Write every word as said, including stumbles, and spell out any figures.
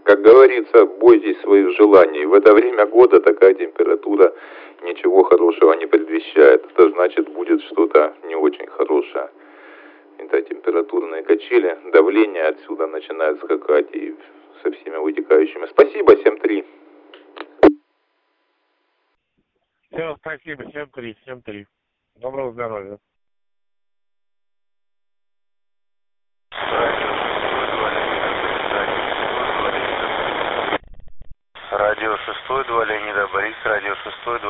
Как говорится, бойтесь своих желаний. В это время года такая температура ничего хорошего не предвещает. Это значит, будет что-то не очень хорошее. Это температурные качели, давление отсюда начинает скакать и со всеми вытекающими. Спасибо, семь три. Все, спасибо, семь три, семь три. Доброго здоровья. Радио шестой, два Леонида Борис, радио шестой, два